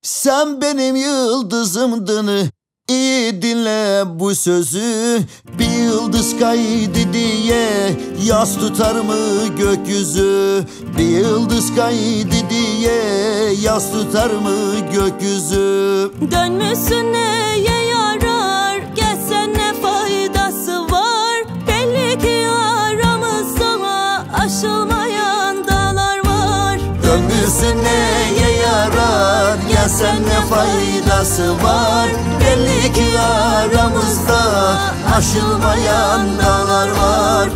Sen benim yıldızımdın, iyi dinle bu sözü. Bir yıldız kaydı diye yas tutar mı gökyüzü? Bir yıldız kaydı diye yas tutar mı gökyüzü? Dönmüşsün neye yarar, gelsen ne faydası var? Belli ki aramızda aşılmayan dağlar var. Dönmüşsün neye yarar, gelsen ne faydası var? Belli ki aramızda aşılmayan dağlar var.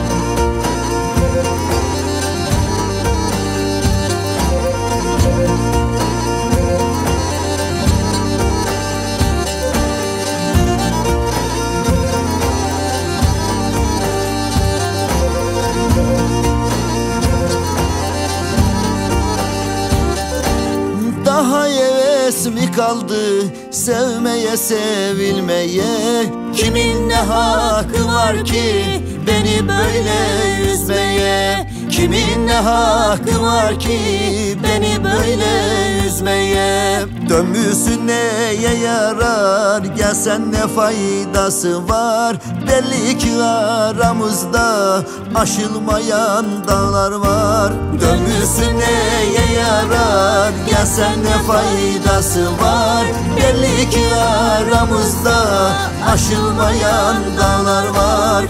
Daha heves mi kaldı sevmeye sevilmeye? Kimin ne hakkı var ki beni böyle üzmeye? Kimin ne hakkı var ki beni böyle üzmeye? Dönmüşsün neye yarar, gelsen ne faydası var? Belli ki aramızda aşılmayan dağlar var. Dönmüşsün neye yarar, gelsen ne faydası var? Belli ki aramızda aşılmayan dağlar var.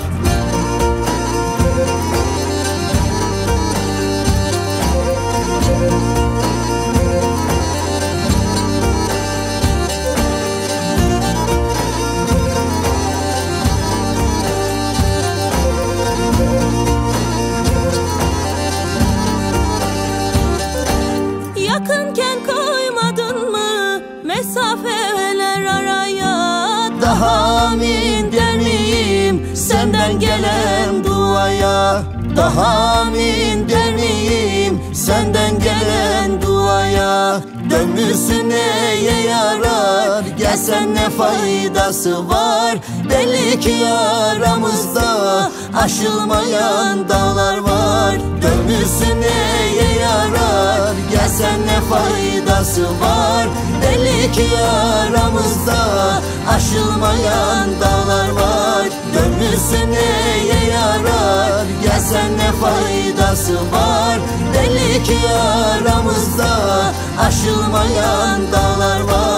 Yakınken koymadın mı mesafeler araya? Daha amin der miyim senden gelen duaya? Daha amin der miyim senden gelen duaya? Dönmüşsün neye yarar, gelsen ne faydası var? Belli ki aramızda aşılmayan dağlar var. Dönmüşsün neye yarar, gelsen ne faydası var? Belli ki aramızda aşılmayan dağlar var. Dönmüşsün neye yarar, gelsen ne faydası var? Belli ki aramızda aşılmayan dağlar var.